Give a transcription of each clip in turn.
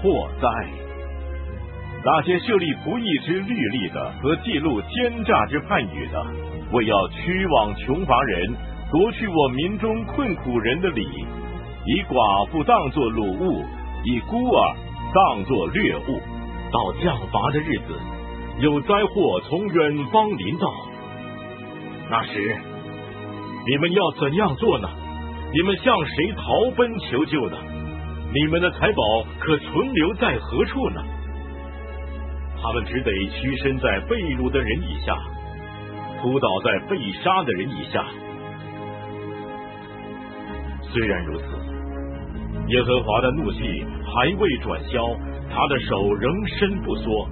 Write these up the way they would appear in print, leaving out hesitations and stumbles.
祸哉！那些设立不义之律例的和记录奸诈之判语的，为要驱往穷乏人，夺去我民中困苦人的理，以寡妇当作掳物，以孤儿当作掠物。到降罚的日子，有灾祸从远方临到。那时，你们要怎样做呢？你们向谁逃奔求救呢？你们的财宝可存留在何处呢？他们只得屈身在被掳的人以下，扑倒在被杀的人以下。虽然如此，耶和华的怒气还未转消，他的手仍伸不缩。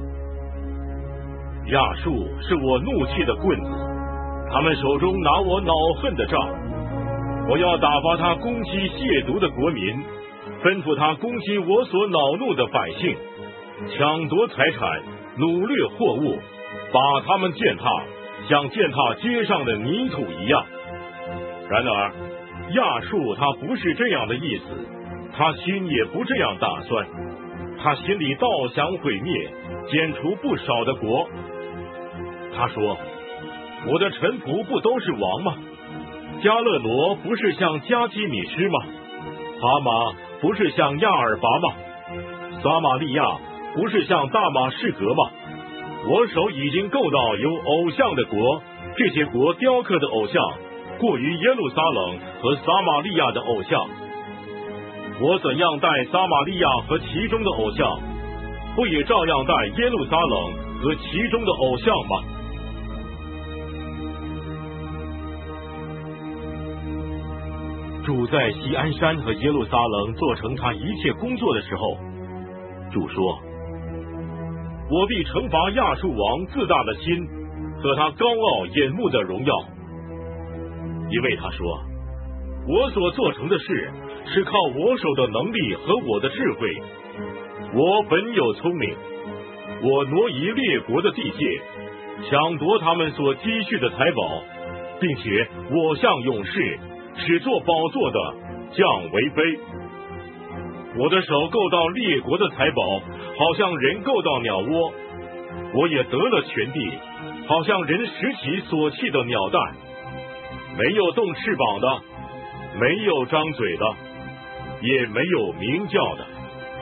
亚述是我怒气的棍子，他们手中拿我恼恨的杖。我要打发他攻击亵渎的国民，吩咐他攻击我所恼怒的百姓，抢夺财产，掳掠货物，把他们践踏，像践踏街上的泥土一样。然而亚述他不是这样的意思，他心也不这样打算，他心里倒想毁灭，剪除不少的国。他说：我的臣仆不都是王吗？加勒罗不是像加基米施吗？哈马不是像亚尔拔吗？撒玛利亚不是像大马士革吗？我手已经够到有偶像的国，这些国雕刻的偶像过于耶路撒冷和撒玛利亚的偶像。我怎样待撒玛利亚和其中的偶像，不也照样待耶路撒冷和其中的偶像吗？主在锡安山和耶路撒冷做成他一切工作的时候，主说：我必惩罚亚述王自大的心和他高傲眼目的荣耀，因为他说：我所做成的事是靠我手的能力和我的智慧，我本有聪明，我挪移列国的地界，抢夺他们所积蓄的财宝，并且我像勇士，使做宝座的降为卑。我的手够到列国的财宝，好像人够到鸟窝，我也得了全地，好像人拾起所弃的鸟蛋。没有动翅膀的，没有张嘴的，也没有鸣叫的。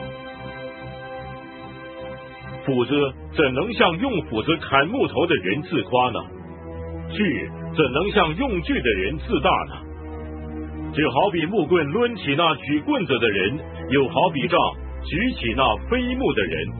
斧子怎能向用斧子砍木头的人自夸呢？锯怎能向用锯的人自大呢？就好比木棍抡起那举棍子的人，又好比杖举起那飞木的人。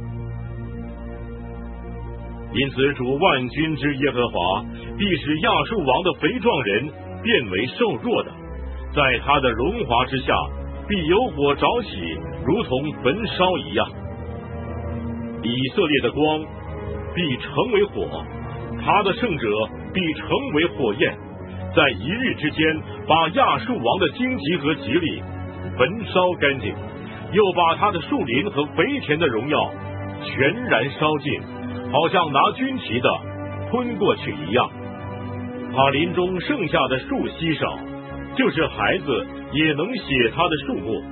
因此主万军之耶和华必使亚述王的肥壮人变为瘦弱的，在他的荣华之下必有火着起，如同焚烧一样。以色列的光必成为火，他的圣者必成为火焰，在一日之间把亚述王的荆棘和吉利焚烧干净，又把他的树林和肥田的荣耀全然烧尽，好像拿军旗的吞过去一样。他林中剩下的树稀少，就是孩子也能写他的数目。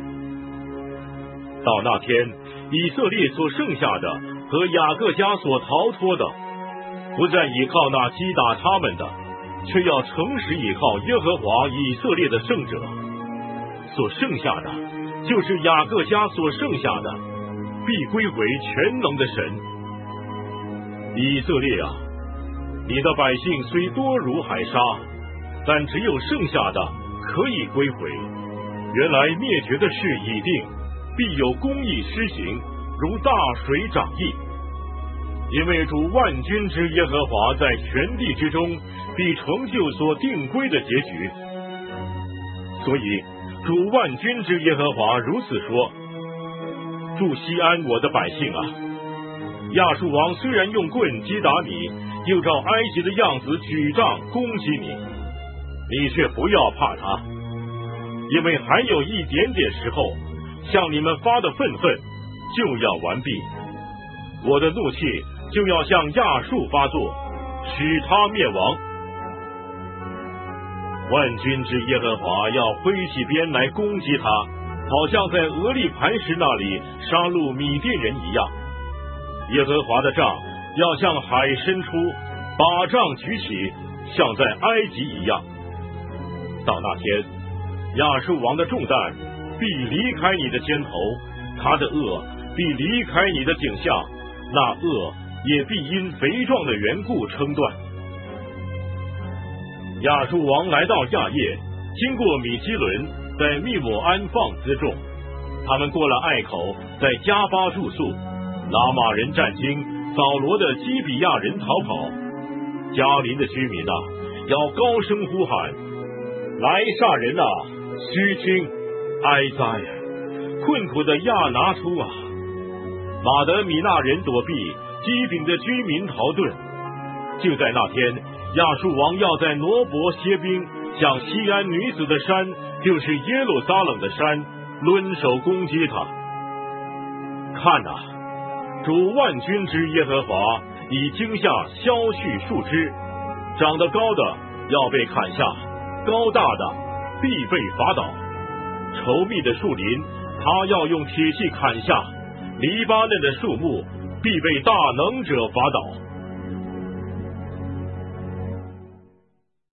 到那天，以色列所剩下的和雅各家所逃脱的，不再依靠那击打他们的，却要诚实依靠耶和华以色列的圣者。所剩下的，就是雅各家所剩下的，必归回全能的神。以色列啊，你的百姓虽多如海沙，但只有剩下的可以归回。原来灭绝的事已定，必有公义施行，如大水涨溢。因为主万军之耶和华在全地之中必成就所定规的结局。所以主万军之耶和华如此说：住西安我的百姓啊，亚述王虽然用棍击打你，又照埃及的样子举杖攻击你，你却不要怕他，因为还有一点点时候，向你们发的愤就要完毕，我的怒气就要向亚述发作，使他灭亡。万军之耶和华要挥起鞭来攻击他， 好像在俄利磐石那里杀戮米甸人一样。耶和华的杖要向海伸出，把杖举起，像在埃及一样。到那天，亚述王的重担必离开你的肩头，他的恶必离开你的颈项，那恶也必因肥壮的缘故撑断。亚述王来到亚叶，经过米基伦，在密抹安放辎重。他们过了隘口，在加巴住宿。拉玛人战惊，扫罗的基比亚人逃跑。加林的居民啊，要高声呼喊：来杀人啊！须听！哀哉！困苦的亚拿出啊！马德米纳人躲避，基丙的居民逃遁。就在那天，亚述王要在挪伯歇兵，向西安女子的山，就是耶路撒冷的山，抡手攻击他。看哪，主万军之耶和华以惊吓削去树枝，长得高的要被砍下，高大的必被伐倒。稠密的树林，他要用铁器砍下；黎巴嫩的树木必被大能者伐倒。